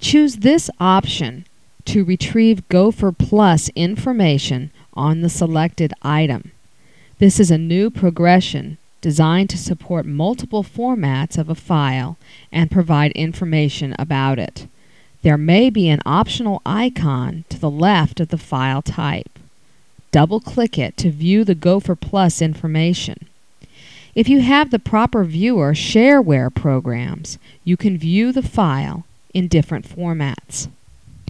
Choose this option to retrieve Gopher Plus information on the selected item. This is a new progression designed to support multiple formats of a file and provide information about it. There may be an optional icon to the left of the file type. Double-click it to view the Gopher Plus information. If you have the proper viewer shareware programs, you can view the file in different formats.